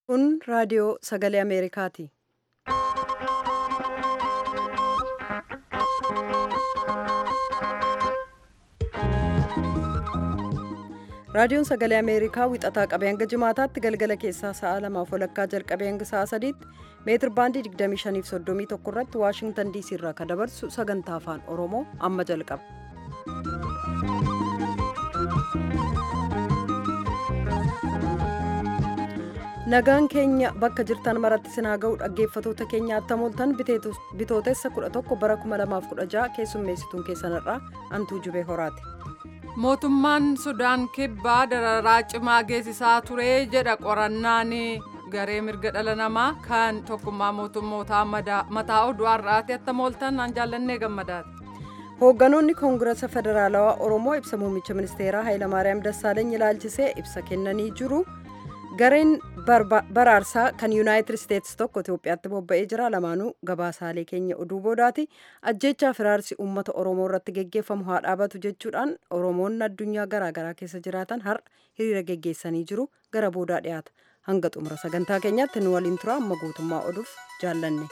Kun raadiyoo sagalee Ameerikaati. Raadiyoon sagalee Ameerikaa wixataa qabee hanga jimaataatti galgala keessaa sa'a 2:00 jalqabee hanga sa'a 3tti meetir baandii 25 fi 31 irratti Waashingtan DC irraa kan dabarsu sagantaa afaan Oromoo amma jalqaba. Nagaan keenya bakka jirtan maratti sinaa ga'u dhaggeeffatoota keenya attam ooltan bitootessa 11 bara 2016 keessummeessituun keessanirraa Antuu Jubee Horaati. Mootummaan Sudaan kibbaa dararaa cimaa geessisaa ture jedha qorannaan garee mirga dhala namaa kan tokkummaa mootummootaa mataa oduu har'aati attam ooltan an jaallannee gammadaati. Hoogganoonni Koongirasa Federaalawaa Oromoo ibsa muummicha ministeeraa Hayilamaariyaam Dassaaleeny ilaalchisee ibsa kennanii jiru. Gareen baraarsaa kan Yuunaayitid Isteetsi tokko Itoophiyaatti bobba'ee jira. Lamaanuu gabaasaalee keenya oduu boodaati. Ajjeechaa firaarsi uummata Oromoo irratti geggeeffamu haa dhaabatu jechuudhaan Oromoonni addunyaa garaagaraa keessa jiraatan har'a hiriira geggeessanii jiru. Gara boodaa dhiyaata. Hanga xumura sagantaa keenyaatti nu waliin tura. Amma guutummaa oduuf jaallanne.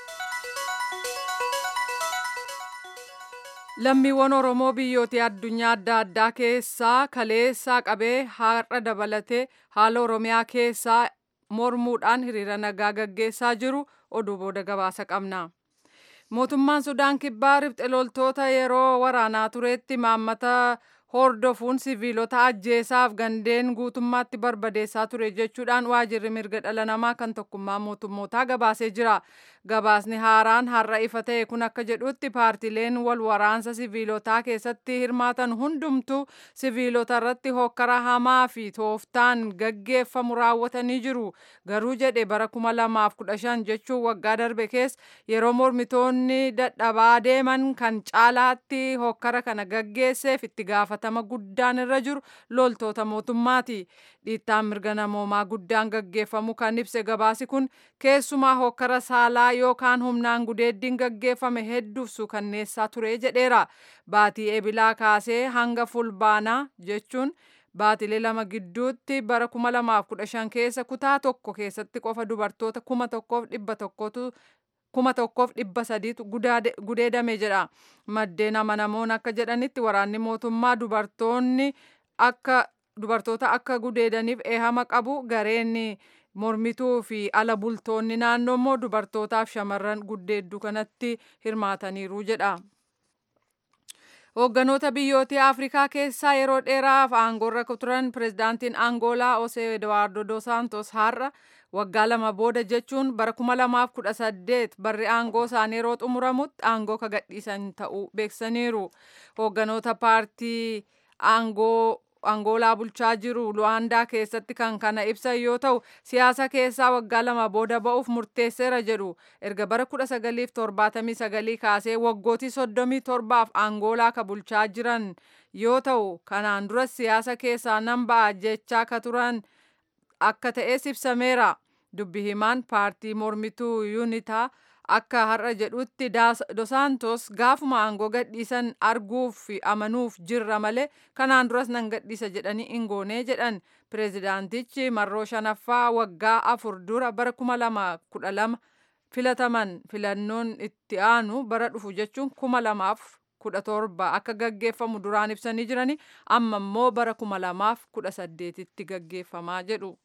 Lammiiwwan Oromoo biyyoota addunyaa adda addaa keessaa kaleessaa qabee har'a dabalatee haala Oromiyaa keessaa mormuudhaan hiriira nagaa gaggeessaa jiru oduu booda gabaasa qabna. Mootummaan Sudaan kibbaa riphxe loltoota yeroo waraanaa turetti maammata hordofuun siviilota ajjeesaaf gandeen guutummaatti barbadeessaa ture jechuudhaan waajirri mirga dhala namaa kan tokkummaa mootummootaa gabaasee jira. Gabaasni haaraan har'a ifa ta'e kun akka jedhutti paartileen wal waraansa siviilotaa keessatti hirmaatan hundumtuu siviilota irratti hokkara hamaa fi tooftaan gaggeeffamu raawwatanii jiru. Garuu jedhe bara 2015 jechuun waggaa darbe keessa yeroo mormitoonni dadhabaa deeman kan caalaatti hokkara kana gaggeesseef itti gaafatama guddaan irra jiru loltoota mootummaati. Dhiittaan mirga namoomaa guddaan gaggeeffamu kan ibse gabaasi kun keessumaa hokkara saalaa yookaan humnaan gudeeddiin gaggeeffame hedduuf suukanneessaa ture jedheera. Baatii eebilaa kaasee hanga fulbaanaa jechuun baatilee lama gidduutti bara 2015 keessa kutaa tokko keessatti qofa dubartoota 1,300tu gudeedame jedha. Maddeen amanamoon akka jedhanitti waraanni mootummaa dubartoota akka gudeedaniif eehama qabu. Gareen mormituu fi ala bultoonni naannoo immoo dubartootaaf shamarran gudeedduu kanatti hirmaataniiru jedha. Hoogganoota biyyoota Afrikaa keessaa yeroo dheeraaf aangoorra turan pirezidaantiin Angoolaa Osee Eduwaardo Dos Santos har'a waggaa 2 booda jechuun bara 2018 barri aangoo isaanii yeroo xumuramutti aangoo kagadhiisan ta'uu beeksisaniiru. Hoogganoota paartii Angoolaa bulchaa jiru Luwaandaa keessatti kan kana ibsan yoo ta'u siyaasa keessaa waggaa 2 booda ba'uuf murteesseera jedhu. Erga bara 1979 kaasee waggootii 37 Angoolaa ka bulchaa jiran yoo ta'u kanaan dura siyaasa keessaa nan ba'a jechaa ka turan akka ta'es ibsameera. Dubbi himaan paartii mormituu Yuunitaa akka har'a jedhutti Dos Santos gaafuma aangoo gadhiisan arguuf fi amanuuf jirra malee kanaan duras nan gadhiisa jedhanii hin goone jedhan. Pireezidaantichi marroo 5ffaa waggaa 4 dura bara 2012 filataman. Filannoon itti aanu bara dhufu jechuun 2017 akka gaggeeffamu duraan ibsanii jiranii amma immoo bara 2018tti gaggeeffamaa jedhu.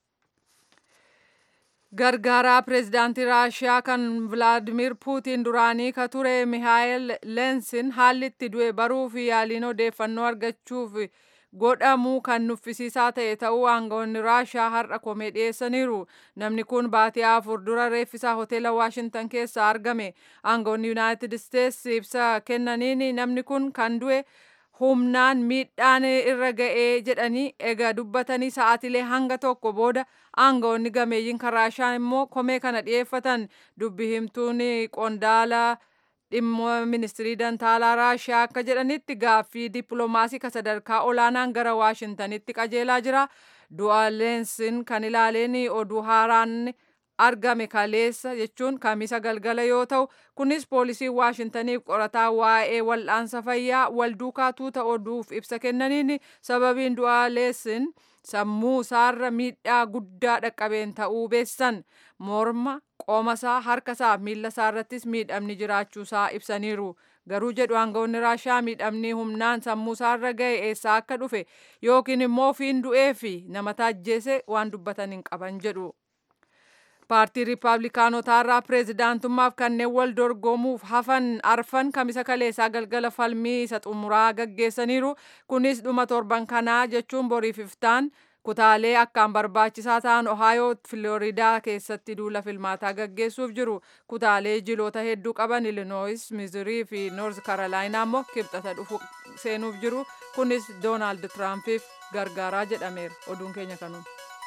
Gargaaraa pireezidaantii Raashiyaa kan Vilaadimir Puutiin duraanii ka ture Mihaayil Leensin haalli itti du'e baruu fi yaaliin odeeffannoo argachuuf godhamu kan nuffisiisaa ta'e ta'uu aangawoonni Raashiyaa har'a komee dhiyeessaniiru. Namni kun baatii 4 dura reeffisaa hoteela Waashintan keessaa argame. Aangawoonni Yuunaayitid Isteetsi ibsa kennaniin namni kun kan du'e humnaan miidhaan irra ga'ee jedhanii egaa dubbatanii sa'aatilee hanga tokko booda aangawoonni gameeyyiin kan Raashiyaa immoo komee kana dhiyeeffatan. Dubbi himtuun qondaala dhimma ministirii dantaalaa Raashiyaa akka jedhanitti gaaffii dippiloomaasii ka sadarkaa olaanaan gara Waashintanitti qajeelaa jira. Du'a Leensin kan ilaaleen oduu haaraan argame kaleessa jechuun kamisa galgala yoo ta'u kunis poolisiin Waashintaniif qorataa waa'ee wal'aansa fayyaa wal duukaa tuuta oduuf ibsa kennaniin sababiin du'a Leensin sammuu isaarra miidhaa guddaa dhaqqabeen ta'uu beessan. Morma, qoomasaa, harkasaa fi miila isaarrattis miidhamni jiraachuusaa ibsaniiru. Garuu jedhu aangawoonni Raashiyaa miidhamni humnaan sammuu isaarra ga'e eessaa akka dhufe yookiin immoo ofiin du'ee fi nama ajjeese waan dubbatan hin qaban jedhu. Paartii Riippaabilikaanotaa irraa pireezidaantummaaf kanneen wal dorgomuuf hafan arfan kamisa kaleessaa galgala falmii isa xumuraa gaggeessaniiru. Kunis dhuma torban kanaa jechuun boriif iftaan kutaalee akkaan barbaachisaa ta'an Ohaayoo, Filooriidaa keessatti duula filmaataa gaggeessuuf jiru. Kutaalee jiloota hedduu qaban Ilinooyis, Mizurii fi Noorz Karoolaayinaa immoo kibxata dhufu seenuuf jiru. Kunis Doonaald Tiraampiif gargaaraa jedhameera. Oduun keenya kanuma.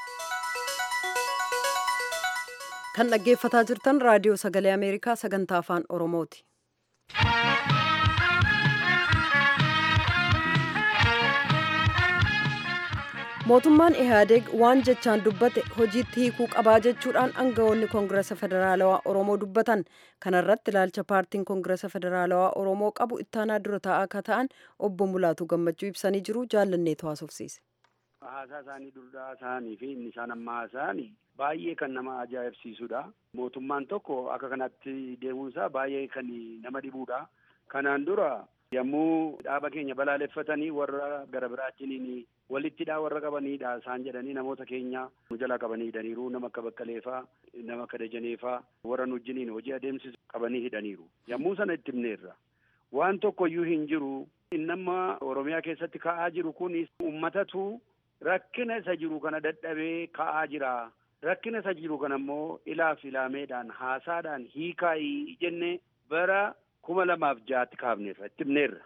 Kan dhaggeeffataa jirtan raadiyoo sagalee Ameerikaa sagantaa afaan Oromooti. Mootummaan Ihaadeeg waan jechaan dubbate hojiitti hiikuu qabaa jechuudhaan aangawoonni Koongirasa Federaalawaa Oromoo dubbatan. Kana irratti ilaalcha paartiin Koongirasa Federaalawaa Oromoo qabu ittaanaa dura taa'aa akka ta'an obbo Mulaatu Gammachuu ibsanii jiru. Jaallanneetu haasofsiise. Haasaa isaanii durdaa isaanii fi inni isaan ammaa isaanii baay'ee kan nama ajaa'ibsiisudha. Mootummaan tokko akka kanatti deemuun isaa baay'ee kan nama dhibuudha. Kanaan dura yommuu dhaaba keenya balaaleffatanii warra gara biraachiniin walittidhaa warra qabaniidha isaan jedhanii namoota keenya nu jalaa qabanii hidhaniiru. Nama akka Baqqaleefaa, nama akka Dajaneefaa warra nu wajjiniin hojii adeemsisu qabanii hidhaniiru. Yommuu sana itti himneerra. Waan tokkoyyuu hin jiru. Nama Oromiyaa keessatti ka'aa jiru kun uummatatu rakkina isa jiru kana dadhabee ka'aa jira. Rakkina isa jiru kana immoo ilaameedhaan haasaadhaan hiikaayii jennee bara 2006 kaafneerra itti himneerra.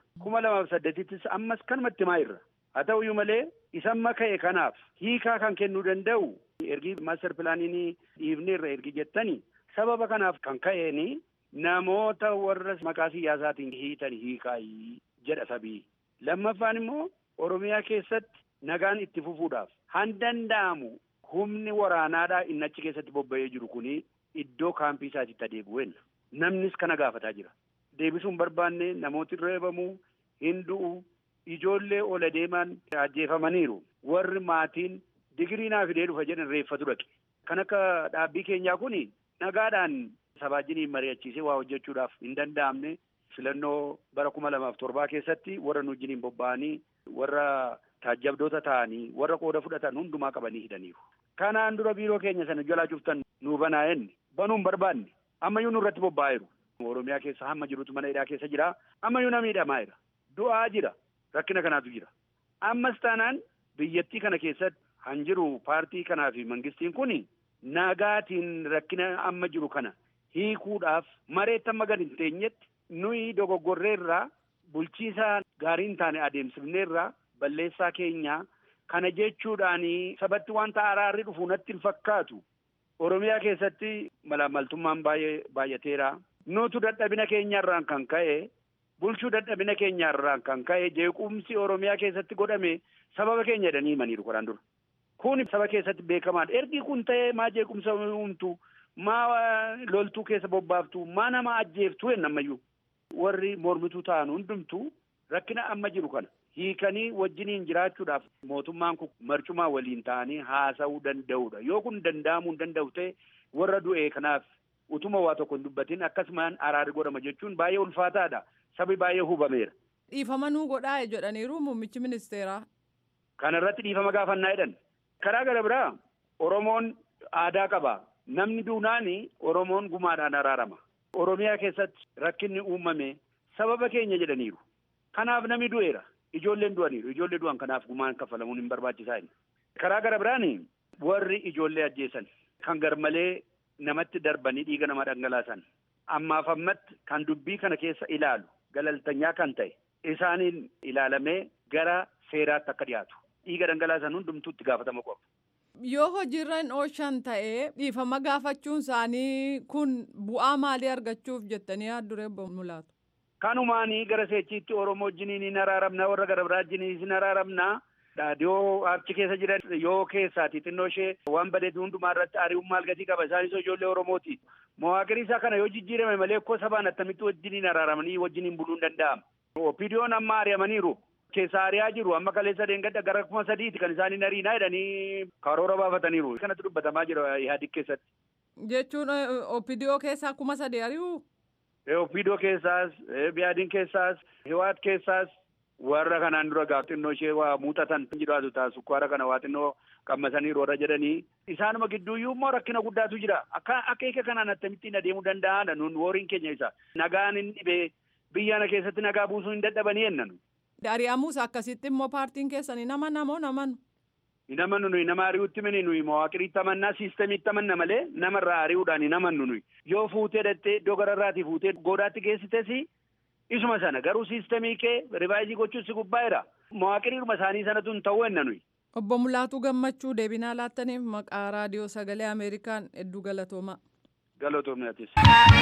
2008 ammas kanumatti himaa irra. Haa ta'uyyuu malee isamma ka'e kanaaf hiikaa kan kennuu danda'u ergi maaster pilaaniin dhiibneerra ergi jettanii sababa kanaaf kan ka'een namoota warra maqaa siyaasaatiin hiitan hiikaayii jedha sabii. Lammaffaan immoo Oromiyaa keessatti nagaan itti fufuudhaaf han danda'amu humni waraanaadhaa inni achi keessatti bobba'ee jiru kuni iddoo kaampii isaatiitti adeebi'uun namnis kana gaafataa jira. Deebisuun barbaanne namooti reebamuu hin du'u ijoollee ola deeman ajjeefamaniiru. Warri maatiin digirii naa fidee dhufa jedhan reeffatu dhaqe. Kan akka dhaabbii keenyaa kuni nagaadhaan sabaajiniin mari'achiisee waa hojjechuudhaaf hin danda'amne filannoo bara 2007 keessatti warra nu wajjiniin bobba'anii warra taajjabdoota ta'anii warra qooda fudhatan hundumaa qabanii hidhaniiru. Kanaan dura biiroo keenya sana jalaa cuftan nu banaa'en banuun barbaanne ammayyuu nurratti bobba'eeru. Oromiyaa keessa hamma jirutu mana hidhaa keessa jira. Ammayyuu nama hidhamaa jira. Du'aa jira. Rakkina kanaatu jira. Ammas taanaan biyyattii kana keessatti han jiru paartii kanaa fi mangistiin kun nagaatiin rakkina amma jiru kana hiikuudhaaf mareetti amma gad hin teenyetti nuyi dogoggorreerraa bulchiisaa gaarii hin taane adeemsifneerraa balleessaa keenya kana jechuudhaanii sabatti wanta araarri dhufu natti hin fakkaatu. Oromiyaa keessatti malaamaltummaan baay'ateera. Nutu dadhabina keenyarraan kan ka'e bulchuu dadhabina keenyarraan kan ka'e jeequmsi Oromiyaa keessatti godhame sababa keenya jedhanii himaniiru kanaan dura. Kun saba keessatti beekamaadha. Ergi kun ta'ee maa jeequmsa uumtu, maa loltuu keessa bobbaaftu, maa nama ajjeeftu hin ammayyuu. Warri mormituu ta'an hundumtuu rakkina amma jiru kana hiikanii wajjiniin jiraachuudhaaf mootummaan kun marcumaa waliin ta'anii haasa'uu danda'udha. Yoo kun danda'amuu hin danda'u ta'e warra du'e kanaaf utuma waa tokko hin dubbatin akkasumaan araarri godhama jechuun baay'ee ulfaataadha. Sabi baay'ee hubameera. Dhiifama nuu godhaa jedhaniiru muummichi ministeeraa. Kana irratti dhiifama gaafannaa jedhan. Karaa gara biraa Oromoon aadaa qaba. Namni duunaani Oromoon gumaadhaan araarama. Oromiyaa keessatti rakkinni uumame sababa keenya jedhaniiru. Kanaaf namni du'eera. Ijoolleen du'aniiru. Ijoollee du'an kanaaf gumaan kaffalamuun hin barbaachisaa. Karaa gara biraani warri ijoollee ajjeesan kan garmalee namatti darbanii dhiiga nama dhangalaasan ammaaf ammatti kan dubbii kana keessa ilaalu galaltanyaa kan ta'e isaaniin ilaalamee gara seeraatti akka dhiyaatu dhiiga dhangalaasan hundumtuu itti gaafatama qabu. Yoo hojiirra hin oolchan ta'ee dhiifama gaafachuun isaanii kun bu'aa maalii argachuuf jettanii yaaddure obbo Mulaatu? Kanumaanii gara seechiitti Oromoo wajjiniin hin araaramna warra gara biraa wajjiniin hin araaramna. Yoo achi keessa jiran yoo keessaati xinnoo ishee waan badeetu hundumaa irratti ari'uun maal gatii qaba isaanis ijoollee Oromooti. Mawaaqirii isaa kana yoo jijjiirame malee akkoo sabaan attamitti wajjiniin araaramanii wajjiniin buluu hin danda'amu. Opiidiyoon amma ari'amaniiru Keessa ari'aa jiru amma kaleessa deengadda gara 3,000 kan isaanii ariinaa jedhanii karoora baafataniiru. Kanatti dubbatamaa jira Ihaadig keessatti. Jechuun OPDO keessaa 3,000 ari'uu? OPDO keessaas, Biyaadiin keessaas, Hiwaat keessaas warra kanaan dura xinnoo ishee waa muuxatan jiraatu ta'a sukkaara kana waa xinnoo qammasanii roora jedhanii. Isaanuma gidduuyyuu immoo rakkina guddaatu jira. Akka kanaan akkamittiin adeemuu danda'aadha nuun woriin keenya isa. Nagaan hin dhibee biyya keessatti nagaa buusuu hin dadhabanii jennaan. Ari'amuus akkasitti immoo paartiin keessanii nama namanu. Nama nuyi nama ari'uutti mini nuyi mawaaqiriitti amannaa siistamiitti amanna malee namarraa ari'uudhaan hin amannu nuyi. Yoo fuutee dhattee iddoo gararraatii fuutee goodaatti geessites isuma sana garuu siistamii kee rivaayizii gochuun si gubbaa'eera. Mawaaqiriiruma isaanii sanatu hin ta'uu enna nuyi. Obbo Mulaatuu Gammachuu deebinaa laattaniif maqaa raadiyoo sagalee Ameerikaan hedduu galatoomaa. Galatoomnaatis.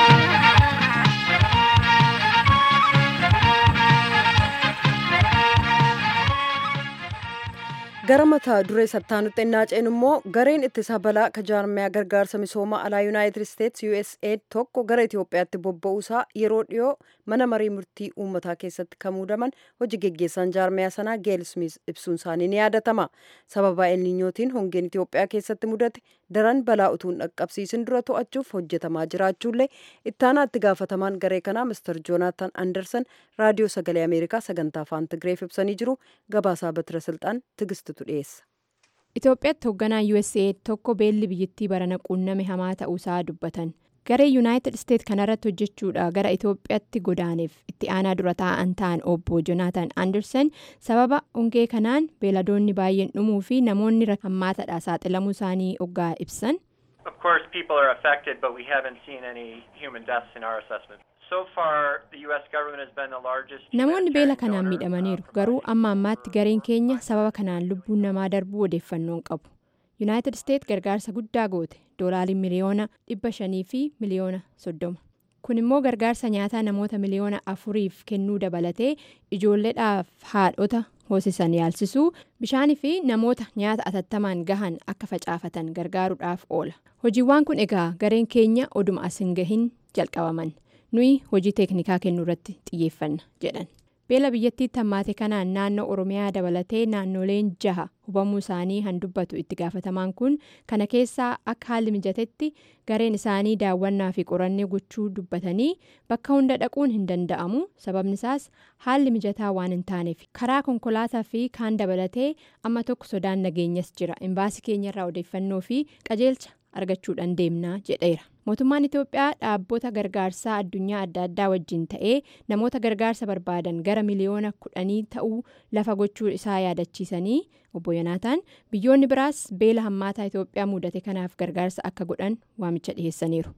gara mataa duree sattaanutti naaceen immoo gareen ittisa balaa kajaarmiyaa gargaarsa misooma alaa yuunaayitid isteetsi USAID tokko gara Itoophiyaatti bobba'uusaa yeroo dhiyoo mana marii murtii uummataa keessatti kan muudaman hojii geggeessaan jaarmiyaa sanaa Geel Smith ibsuun isaanii ni yaadatama. Sababa elniinyootiin hongeen Itoophiyaa keessatti mudate daran balaa utuu hin dhaqqabsiisin dura to'achuuf hojjetamaa jiraachuullee ittaanaa itti gaafatamaan garee kanaa Mr. Joonatan Anderson raadiyoo sagalee Ameerikaa sagantaa afaan Tigreef ibsanii jiru. Gabaasaa Batira Silxaan Tigistutu dhiyeessa. Itoophiyaatti hoogganaan USAID tokko beelli biyyattii barana quunname hamaa ta'uusaa dubbatan. Garee Yuunaayitid Isteet kanarratti hojjechuudha gara Itoophiyaatti godaaneef itti aanaa dura taa'an ta'an obbo Joonatan Anderson sababa hongee kanaan beeladoonni baay'een dhumuu fi namoonni hammaataadha saaxilamuu isaanii oggaa ibsan. Of course, people are affected, but we haven't seen any human deaths in our assessment. So far, the U.S. government has been the largest. Namoonni beela kanaan miidhamaniiru garuu amma ammaatti gareen keenya sababa kanaan lubbuun namaa darbuu odeeffannoon qabu. Yuunaayitid Isteet gargaarsa guddaa goote doolaarii miliyoona 500 fi miliyoona 30. Kun immoo gargaarsa nyaataa namoota miliyoona 4f kennuu dabalatee ijoolleedhaaf haadhota hoosisan yaalsisuu bishaanii fi namoota nyaata atattamaan gahan akka facaafatan gargaaruudhaaf oola. Hojiiwwan kun egaa gareen keenya oduma asin gahin jalqabaman. Nuyi hojii teeknikaa kennuu irratti xiyyeeffanna jedhan. Beela biyyattiitti hammaate kanaan naannoo Oromiyaa dabalatee naannoleen 6 hubamuu isaanii handubbatu itti gaafatamaan kun kana keessaa akka haalli mijatetti gareen isaanii daawwannaa fi qorannee gochuu dubbatanii bakka hunda dhaquun hin danda'amu. Sababni isaas haalli mijataa waan hin taaneef karaa konkolaataa fi kaan dabalatee amma tokko sodaan nageenyas jira. Imbaasii keenyarraa odeeffannoo fi qajeelcha argachuudhaan deemnaa jedheera. Mootummaan Itoophiyaa dhaabbota gargaarsaa addunyaa adda addaa wajjin ta'ee namoota gargaarsa barbaadan gara miliyoona 10 ta'uu lafa gochuu isaa yaadachiisanii obbo Yoonaataan biyyoonni biraas beela hammaataa Itoophiyaa mudate kanaaf gargaarsa akka godhan waamicha dhiyeessaniiru.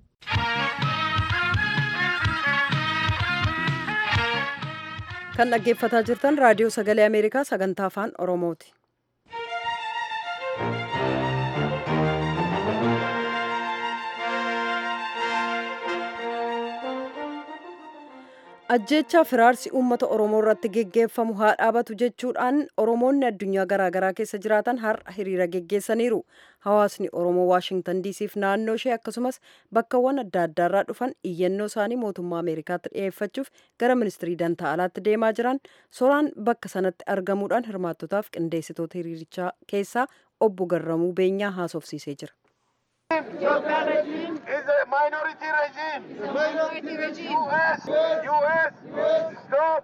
Kan dhaggeeffataa jirtan raadiyoo sagalee Ameerikaa sagantaa afaan Oromooti. Ajjeechaa firaarsi uummata Oromoo irratti geggeeffamu haa dhaabatu jechuudhaan Oromoonni addunyaa garaagaraa keessa jiraatan har'a hiriira geggeessaniiru. Hawaasni Oromoo Waashingtan DC'f naannoo ishee akkasumas bakkawwan adda addaarraa dhufan iyyannoo isaanii mootummaa Ameerikaatti dhiyeeffachuuf gara ministirii dantaa alaatti deemaa jiran soraan bakka sanatti argamuudhaan hirmaattotaaf qindeessitoota hiriirichaa keessaa obbo Garramuu Beenyaa haasofsiisee jira. Ethiopian regime is a minority regime. It's a minority regime. US,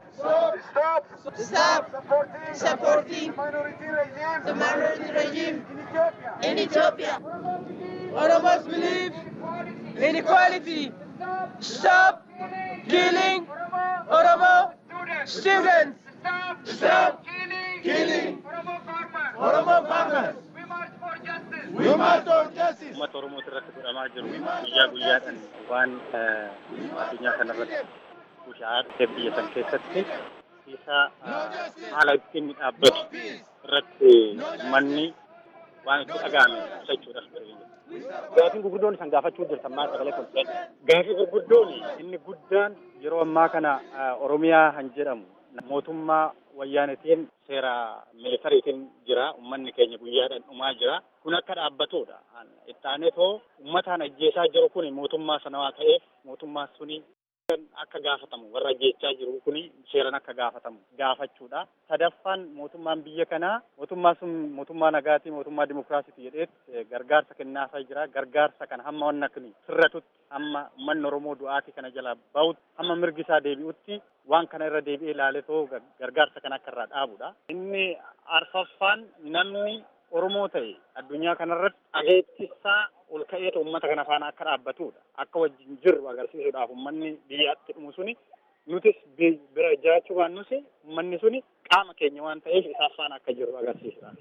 stop supporting minority regime. The minority regime in Ethiopia. Oromos believe in equality. Stop killing Oromo students. Stop killing Oromo farmers. We must for justice. Uummata Oromoo irratti godhamaa jiru guyyaa guyyaadhaan waan addunyaa kanarratti bushaa'aa biyya san keessatti isa haala ittiin dhaabbatu irratti manni waan itti dhaga'ame ibsachuudhaaf barbaada. Gaafii gurguddoon isaan gaafachuu jirtan maal sagalee konfiraansii. Gaafii gurguddoon inni guddaan yeroo ammaa kana Oromiyaa han jedhamu mootummaa wayyaanetiin seera militariitiin jira. Uummanni keenya guyyaadhaan dhumaa jira. Kun akka dhaabbatudha. Itti aanee uummataan ajjeesaa jiru kun mootummaa sanawaa ta'eef mootummaa suni akka gaafatamu warra jechaa jiru kuni seeran akka gaafatamu gaafachuudha. Sadaffaan mootummaan biyya kanaa mootummaa sun mootummaa nagaatii mootummaa dimokiraasiiti jedhee gargaarsa kennaafaa jira. Gargaarsa kana hamma wanna kuni sirratutti hamma uummanni Oromoo du'aatii kana jalaa bahutti hamma mirgi isaa deebi'utti waan kana irra deebi'ee ilaaletoo gargaarsa kana akka irraa dhaabudha. Inni arfaffaan namni Oromoo ta'e addunyaa kanarratti adeemsisaa ol ka'eetu uummata kana faana akka dhaabbatudha. Akka wajjin jiru agarsiisuudhaaf uummanni biyyatti dhumu suni nutis bira jiraachuu waan nuti uummanni suni qaama keenya waan ta'eef isaaf faana akka jiru agarsiisuudhaaf.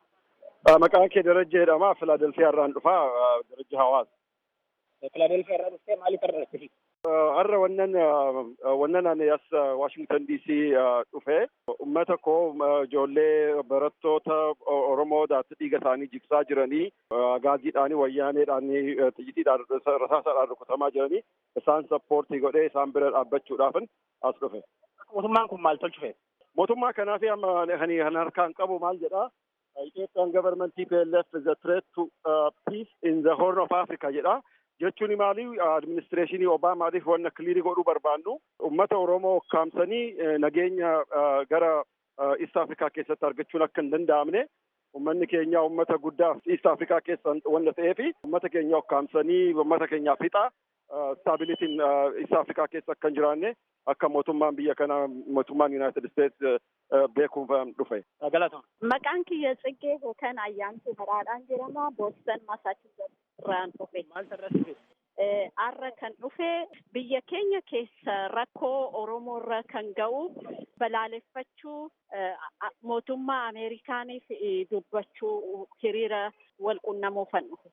Maqaan kee Darajjee jedhama. Filaadelfiyaa irraan dhufaa. Darajjee Hawaasa. Filaadelfiyaa irraa dhuftee maaliif irra dhufte? Har'a wannan ani as Washington DC dhufe uummata koo ijoollee barattoota Oromoodhaatti dhiiga isaanii jigsaa jiranii gaaziidhaanii wayyaaneedhaanii xiyyiidhaan rasaasaadhaan rukutamaa jiranii isaan sappoortii godhee isaan bira dhaabbachuudhaaf as dhufe. Mootummaan kun maal tolchufe? Mootummaa kanaaf amma kan harkaan qabu maal jedhaa? Ethiopian government TPLF is a threat to peace in the Horn of Africa jedhaa. Jechuun maali administreeshinii Obaamaatiif wanna kiliirii godhuu barbaannu uummata Oromoo kaamsanii nageenya gara East Africa keessatti argachuun akka hin danda'amne uummanni keenya uummata guddaa East Africa keessa wanta ta'eef uummata keenya kaamsanii uummata keenyaaf fixa stabilitiin East Africa keessa akka hin jiraanne akka mootummaan biyya kana mootummaan United States beekuuf dhufe. Galatoomaa. Maqaan kiyya Tsiggee Hookan Ayyaantuu Haraadhaan jedhama. Boston Massachusetts irraan dhufe. Maal sarratti dhufe? Har'a kan dhufe biyya keenya keessa rakkoo Oromoo irra kan ga'u balaaleffachuu mootummaa Ameerikaaniif dubbachuu hiriira wal qunnamuufan dhufe.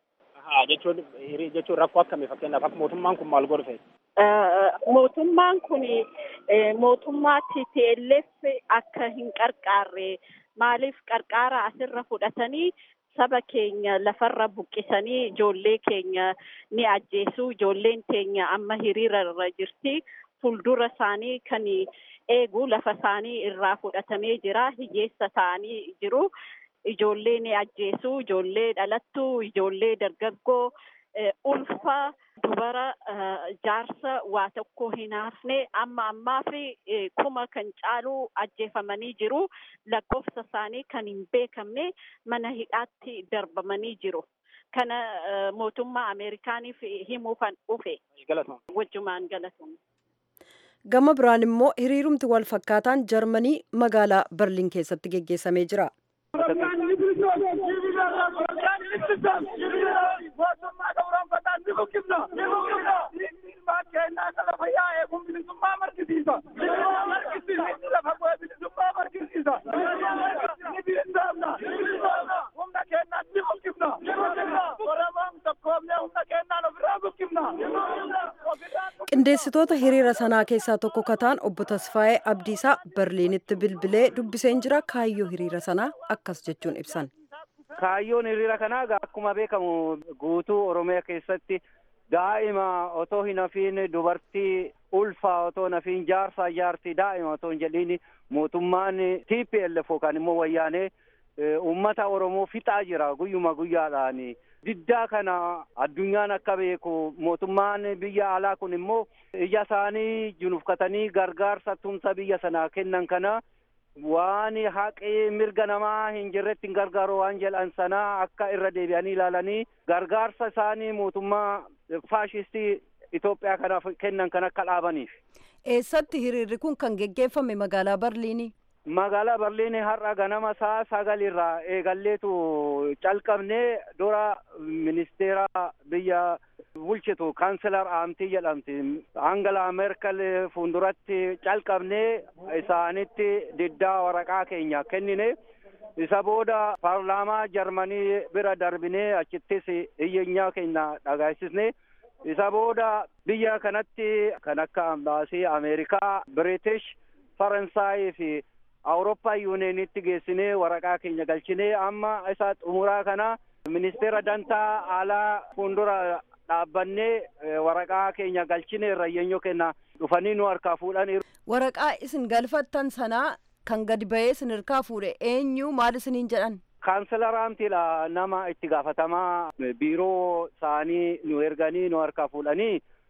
Jechuun rakkoo akkamii fakkeenyaaf akka mootummaan kun maal godhe? Mootummaan kun mootummaa TPLF akka hin qarqaarre maaliif qarqaara asirra fudhatanii saba keenya lafarra buqqisanii ijoollee keenya ni ajjeesu. Ijoolleen keenya amma hiriira irra jirti. Fuuldura isaanii kan eegu lafa isaanii irraa fudhatamee jira. Hiyyeessa ta'anii jiru. Ijoollee ni ajjeesu. Ijoollee dhalattuu, ijoollee dargaggoo, ulfa dubara jaarsa waa tokko hin hafne ammaa fi kuma kan caalu ajjeefamanii jiru. Lakkoofsa isaanii kan hin beekamne mana hidhaatti darbamanii jiru. Kana mootummaa Ameerikaaniif himuufan dhufe. Wajjumaan galatoomna. Gama biraan immoo hiriirumti wal fakkaataan Jarmanii magaalaa Berliin keessatti geggeessamee jira. Qindeessitoota hiriira sanaa keessaa tokko kataan obbo Tasfaayee Abdiisaa Berliinitti bilbilee dubbiseen jira. Kaayyoo hiriira sanaa akkas jechuun ibsan. Kaayyoon hiriira kanaa akkuma beekamu guutuu Oromiyaa keessatti daa'ima otoo hin hafiin dubartii ulfaa otoo hin hafiin jaarsaa jaartii daa'ima otoo hin jedhiin mootummaan TPLF yookaan immoo wayyaanee uummata Oromoo fixaa jira guyyuma guyyaadhaan. Diddaa kana addunyaan akka beeku mootummaan biyya alaa kun immoo ija isaanii junufkatanii gargaarsa tumsa biyya sanaa kennan kana waan haqee mirga namaa hin jirretti hin gargaaru waan jedhan sanaa akka irra deebi'anii ilaalanii gargaarsa isaanii mootummaa faashistii Itoophiyaa kanaaf kennan kan akka dhaabaniif. Eessatti hiriirri kun kan geggeeffame magaalaa Berliinii? Magaalaa Berliin har'a ganama sa'a 9 eegalleetu calqabnee dura ministeera biyya bulchitu kaanselar aamtii jedhamti Angela Merkel fuulduratti calqabnee isaanitti diddaa waraqaa keenya kennine. Isa booda paarlaamaa Jarmanii bira darbinee achittis iyyannaa keenya dhagaasisne. Isa booda biyya kanatti kan akka ambaasii Ameerikaa, British, Faransaayii fi Awurooppaa yuuniyeenitti geessinee waraqaa keenya galchinee amma isa xumuraa kana ministeera dantaa alaa fuuldura dhaabbannee waraqaa keenya galchinee iyyannoo keenya dhufanii nu harkaa fuudhan. Waraqaa isin galfattan sanaa kan gadi ba'ee isin harkaa fuudhe eenyu maal isiniin jedhan? Kaanselaraamtiidha nama itti gaafatamaa biiroo isaanii nu erganii nu harkaa fuudhanii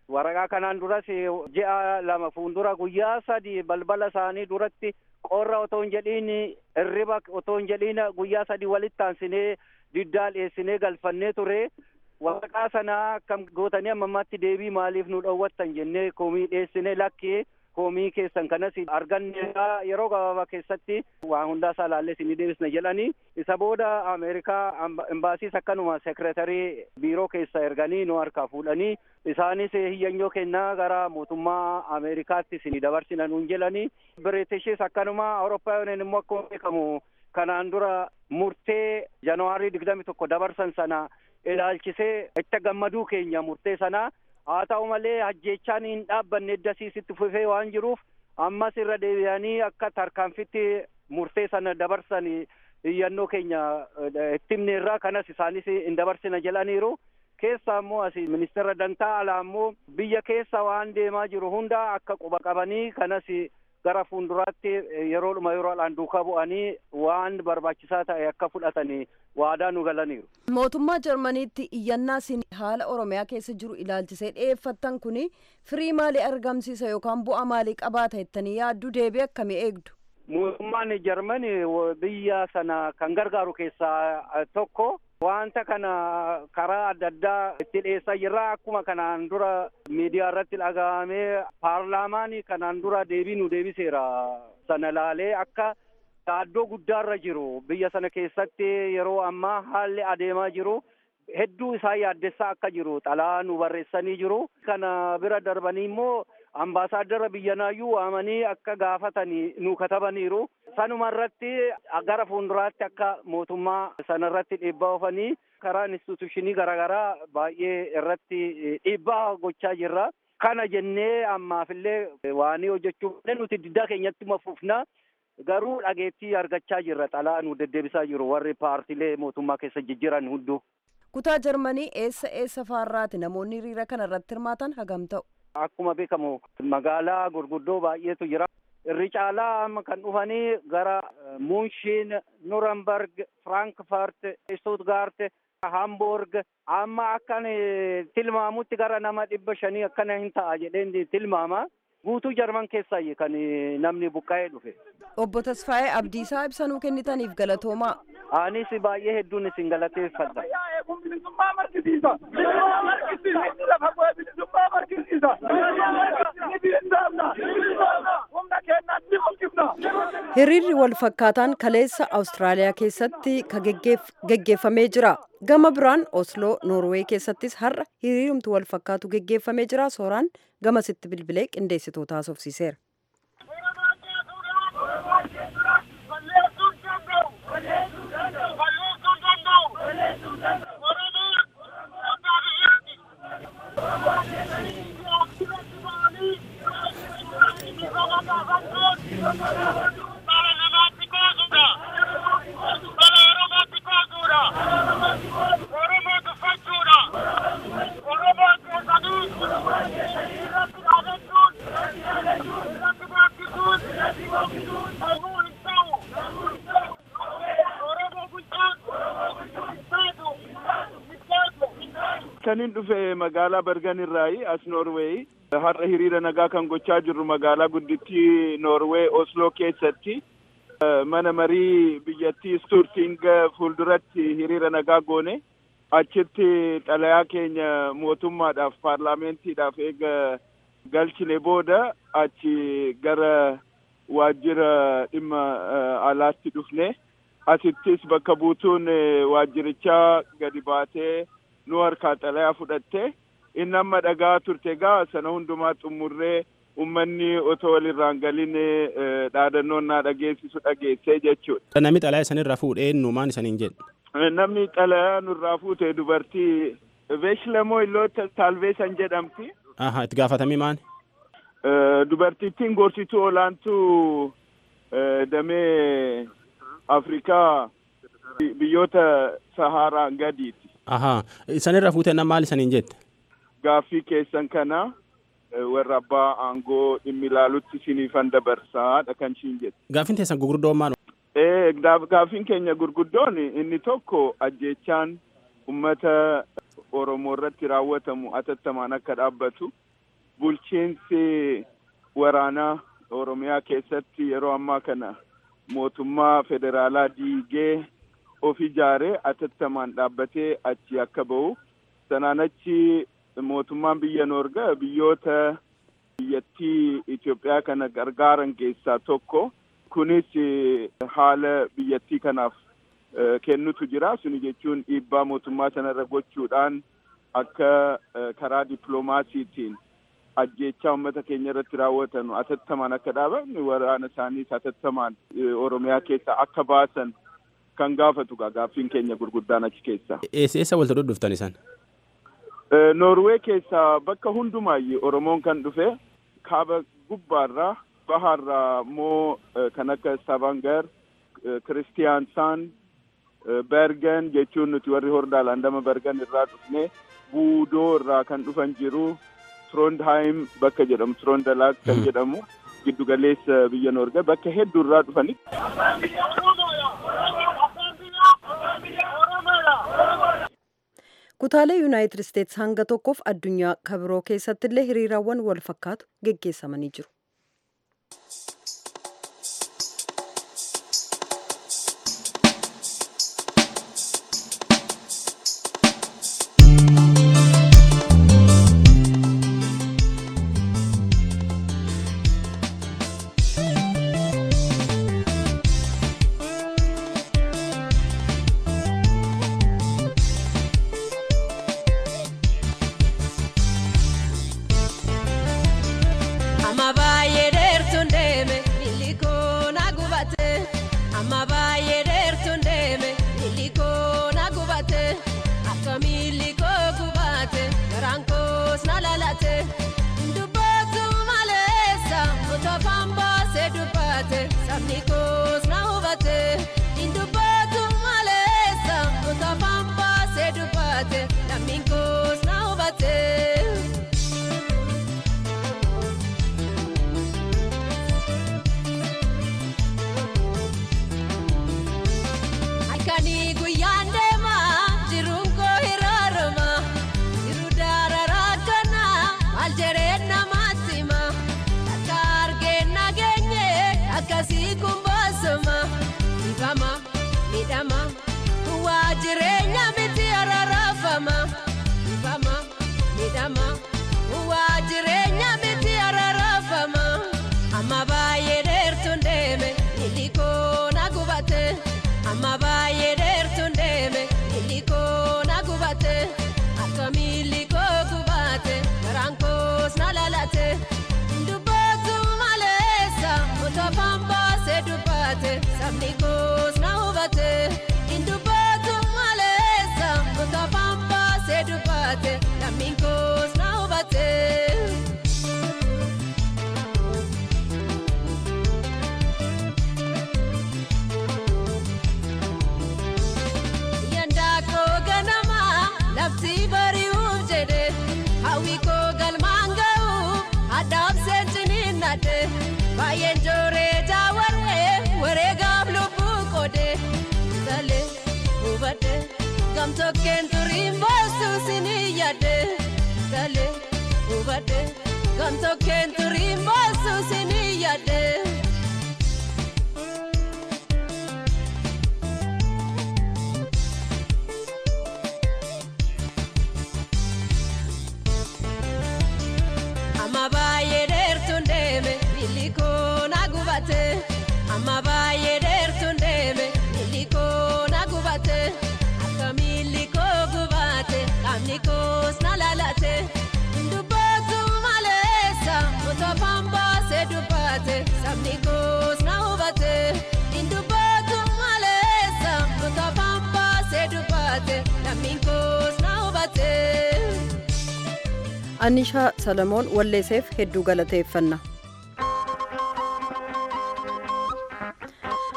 waraqaa kanaan duras ji'a 2 fuuldura guyyaa 3 balbala isaanii duratti qorra otoo hin jedhiin irriba otoo hin jedhiin guyyaa 3 walitti aansinee diddaa dhiyeessinee galfannee ture. Waraqaa sana akkam gootanii ammammaatti deebii maaliif nu dhowwattan jennee komii dhiyeessinee lakkee komii keessan kanas arganne yeroo gabaabaa keessatti waan hundaa isaa ilaallee isin deebisna jedhanii isa booda Ameerikaa imbaasiis akkanuma seekiretarii biiroo keessa erganii nu harkaa fuudhanii isaanis hiyyanyoo kennaa gara mootummaa Ameerikaatti isin dabarsina nuun jedhanii Biriitishis akkanuma Awurooppaayooniin immoo akkuma beekamu kanaan dura murtee Janawaarii 21 dabarsan sana ilaalchisee itti gammaduu keenya murtee sana haa ta'u malee ajjeechaan hin dhaabbanne eddasiisitti fufee waan jiruuf ammas irra deebi'anii akka tarkaanfitti murtee sana dabarsan hiyyannoo keenya itti himne irraa kanas isaanis hin dabarsina jedhaniiru. Keessa immoo asii ministeera dantaa alaa immoo biyya keessa waan deemaa jiru hunda akka quba qabanii kanas gara fuulduraatti yeroodhaan duukaa bu'anii waan barbaachisaa ta'e akka fudhatanii waadaa nu galaniiru. Mootummaa Jarmaniitti iyyannaa isin haala Oromiyaa keessa jiru ilaalchisee dhiyeeffattan kuni firii maalii argamsiisa yookaan bu'aa maalii qabaata jettanii yaadduu deebii akkamii eegdu? Mootummaan Jarmanii biyya sana kan gargaaru keessaa tokko. Wanta kana karaa adda addaa itti dhiyeessaa jirra. Akkuma kanaan dura miidiyaa irratti dhaga'amee paarlaamaan kanaan dura deebii nu deebiseera sana laalee akka yaaddoo guddaarra jiru biyya sana keessatti yeroo ammaa haalli adeemaa jiru hedduu isaa yaaddessaa akka jiru xalaa nu barreessanii jiru. Kana bira darbanii immoo ambaasaadara biyyanaayyuu waamanii akka gaafatanii nu katabaniiru. Sanuma irratti gara fuulduraatti akka mootummaa sana irratti dhiibbaa oofanii karaa instituushinii garaagaraa baay'ee irratti dhiibbaa gochaa jirra. Kana jennee ammaafillee waan hojjechuu nuti diddaa keenyatti mafuufna garuu dhageettii argachaa jirra. Xalaa nu deddeebisaa jiru warri paartiilee mootummaa keessa jijjiiran hunduu. Kutaa Jarmanii eessa faarraati namoonni hiriira kana irratti hirmaatan hagam ta'u? Akkuma beekamu magaalaa gurguddoo baay'eetu jira. Irri caalaa amma kan dhufanii gara Munshin, Nuremberg, Frankfurt, Stuttgart, Hamburg amma akkan tilmaamutti gara nama 500 akkana hin ta'a jedheen tilmaama. Guutuu Jarman keessaa kan namni buqqa'ee dhufe. Obbo Tasfaayee Abdiisaa ibsa nuu kennitaniif galatoomaa. Anis baay'ee hedduun isin galateeffadha. Hiriirri wal fakkaataan kaleessa Awustiraaliyaa keessatti geggeeffamee jira. Gama biraan Osloo Noorweey keessattis har'a hiriirumtu wal fakkaatu geggeeffamee jira. Sooraan gamasitti bilbilee qindeessitoota haasofsiiseera. Kanin dhufe magaalaa Bergen irraayi as Norway har'a hiriira nagaa kan gochaa jirru magaalaa guddittii Norway Oslo keessatti mana marii biyyattii Sturting fuulduratti hiriira nagaa goone achitti xalayaa keenya mootummaadhaaf paarlaamentiidhaaf eega galchine booda achi gara waajjira dhimma alaatti dhufne asittis bakka buutuun waajjirichaa gadi baatee nu harkaa xalayaa fudhatte inni amma dhagaa turte gaa sana hundumaa xumurree ummanni otoo walirraan galin dhaadannoon naa dhageessisu dhageessee jechuudha. Namni xalayaa isanirraa fuudhee eenyumaan isaniin jedhe? Namni xalayaa nurraa fuute dubartii Veeshlemoo Illoota Taalveesan jedhamti. Itti gaafatamii maali? Dubartittiin gorsituu olaantuu damee Afrikaa biyyoota Sahaaraan gadiiti. Isanirraa fuutee nama maal isaniin jette? Gaaffii keessan kana warra abbaa aangoo dhimmi ilaalutti isiniifan dabarsaadha kan ishiin jette. Gaaffiin teessan gurguddoon maal? Gaaffiin keenya gurguddoon inni tokko ajjeechaan uummata Oromoo irratti raawwatamu atattamaan akka dhaabbatu bulchiinsi waraanaa Oromiyaa keessatti yeroo ammaa kana mootummaa federaalaa diigee of ijaaree atattamaan dhaabbatee achi akka ba'u. Sanaan achi mootummaan biyya Noorgaa biyyoota biyyattii Itoophiyaa kana gargaaran keessaa tokko. Kunis haala biyyattii kanaaf kennutu jira. Suni jechuun dhiibbaa mootummaa sanarra gochuudhaan akka karaa dippiloomaasiitiin ajjeechaa uummata keenya irratti raawwatan atattamaan akka dhaaban waraana isaaniis atattamaan Oromiyaa keessaa akka baasan kan gaafatu gaaffiin keenya gurguddaan achi keessaa. Eessa walitti dhuftani isaan? Noorwee keessaa bakka hundumaayyuu Oromoon kan dhufe kaaba gubbaarraa baharraa immoo kan akka Stavanger, Kristiansand, Bergen jechuun nuti warri Hordaalaan dama Bergen irraa dhufne Buudoo irraa kan dhufan jiru. Trondheim bakka jedhamu Trondalaag kan jedhamu giddu galeessa biyya Noorgaa bakka hedduu irraa dhufani. Kutaalee Yuunaayitid Isteetsi hanga tokkoof addunyaa kabiroo keessatti illee hiriiraawwan wal fakkaatu geggeessamanii jiru. Anishaa Salamoon walleesseef hedduu galateeffanna.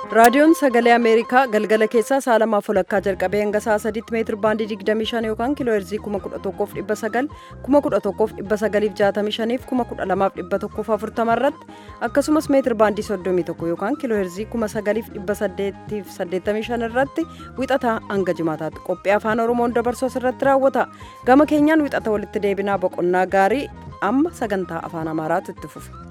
raadiyoon sagalee ameerikaa galgala keessaa sa'a 2:00 jalqabee hanga sa'a 3 meetir baandii 25 yookaan kiiloo heerzii 11,900 11,965 fi 12,140 irratti akkasumas meetir baandii 31 yookaan kiiloo heerzii 9,885 irratti wixataa hanga jimaataatti qophii afaan oromoon dabarsu irratti raawwata. Gama keenyaan wixata walitti deebinaa boqonnaa gaarii amma sagantaa afaan amaaraatu itti fufa.